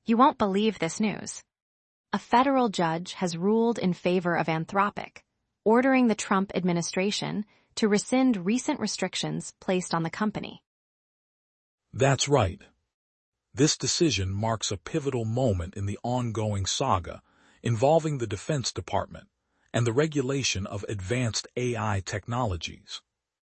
You won't believe this news. A federal judge has ruled in favor of Anthropic, ordering the Trump administration to rescind recent restrictions placed on the company. That's right. This decision marks a pivotal moment in the ongoing saga involving the Defense Department and the regulation of advanced AI technologies.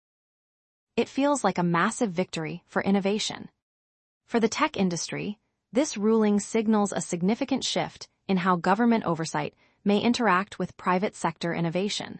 It feels like a massive victory for innovation. For the tech industry, this ruling signals a significant shift in how government oversight may interact with private sector innovation.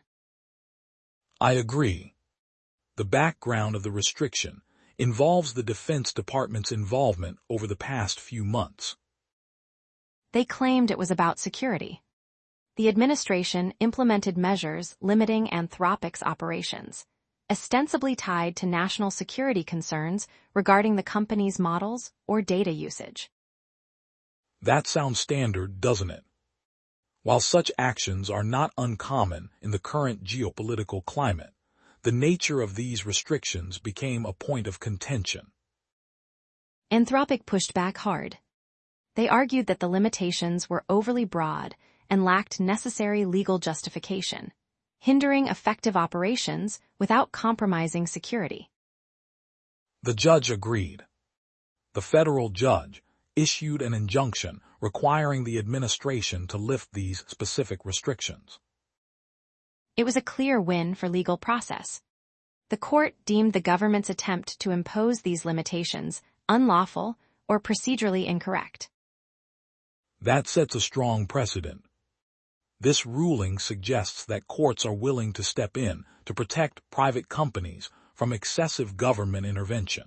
I agree. The background of the restriction involves the Defense Department's involvement over the past few months. They claimed it was about security. The administration implemented measures limiting Anthropic's operations, ostensibly tied to national security concerns regarding the company's models or data usage. That sounds standard, doesn't it? While such actions are not uncommon in the current geopolitical climate, the nature of these restrictions became a point of contention. Anthropic pushed back hard. They argued that the limitations were overly broad and lacked necessary legal justification, hindering effective operations without compromising security. The judge agreed. The federal judge issued an injunction requiring the administration to lift these specific restrictions. It was a clear win for legal process. The court deemed the government's attempt to impose these limitations unlawful or procedurally incorrect. That sets a strong precedent. This ruling suggests that courts are willing to step in to protect private companies from excessive government intervention.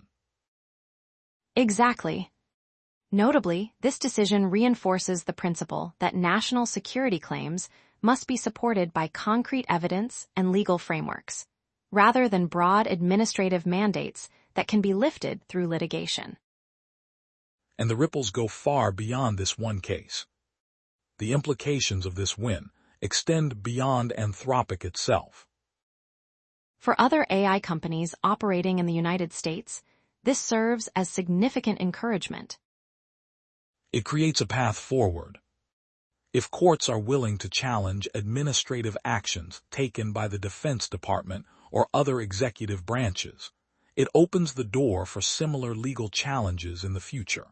Exactly. Notably, this decision reinforces the principle that national security claims must be supported by concrete evidence and legal frameworks, rather than broad administrative mandates that can be lifted through litigation. And the ripples go far beyond this one case. The implications of this win extend beyond Anthropic itself. For other AI companies operating in the United States, this serves as significant encouragement. It creates a path forward. If courts are willing to challenge administrative actions taken by the Defense Department or other executive branches, it opens the door for similar legal challenges in the future.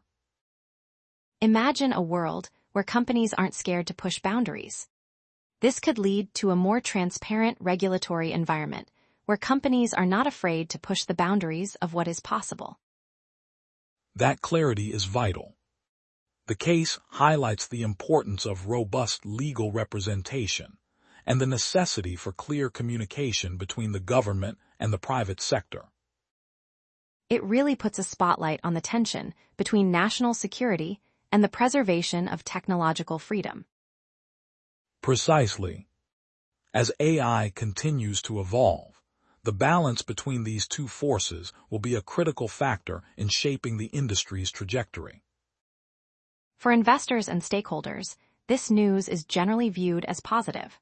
Imagine a world where companies aren't scared to push boundaries. This could lead to a more transparent regulatory environment where companies are not afraid to push the boundaries of what is possible. That clarity is vital. The case highlights the importance of robust legal representation and the necessity for clear communication between the government and the private sector. It really puts a spotlight on the tension between national security and the preservation of technological freedom. Precisely. As AI continues to evolve, the balance between these two forces will be a critical factor in shaping the industry's trajectory. For investors and stakeholders, this news is generally viewed as positive.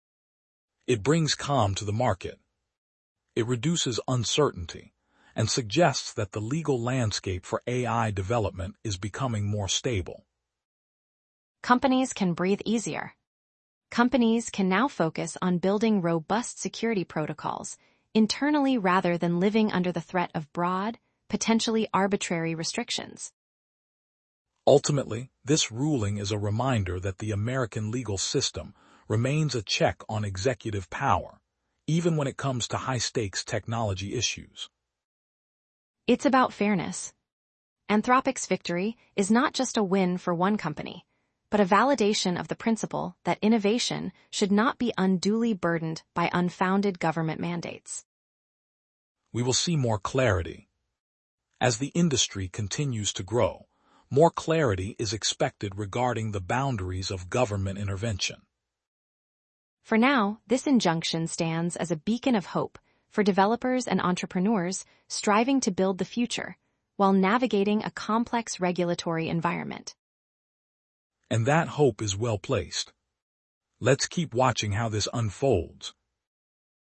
It brings calm to the market. It reduces uncertainty and suggests that the legal landscape for AI development is becoming more stable. Companies can breathe easier. Companies can now focus on building robust security protocols internally rather than living under the threat of broad, potentially arbitrary restrictions. Ultimately, this ruling is a reminder that the American legal system remains a check on executive power, even when it comes to high-stakes technology issues. It's about fairness. Anthropic's victory is not just a win for one company, but a validation of the principle that innovation should not be unduly burdened by unfounded government mandates. We will see more clarity. As the industry continues to grow, more clarity is expected regarding the boundaries of government intervention. For now, this injunction stands as a beacon of hope for developers and entrepreneurs striving to build the future while navigating a complex regulatory environment. And that hope is well placed. Let's keep watching how this unfolds